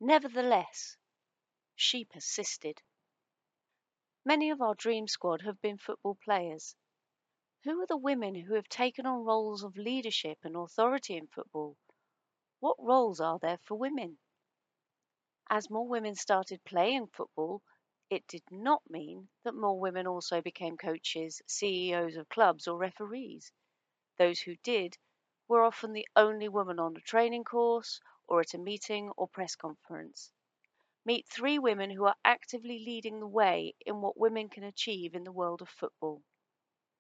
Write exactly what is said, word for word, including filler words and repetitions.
Nevertheless, she persisted. Many of our dream squad have been football players. Who are the women who have taken on roles of leadership and authority in football? What roles are there for women? As more women started playing football, it did not mean that more women also became coaches, C E Os of clubs, or referees. Those who did were often the only woman on a training course or at a meeting or press conference. Meet three women who are actively leading the way in what women can achieve in the world of football.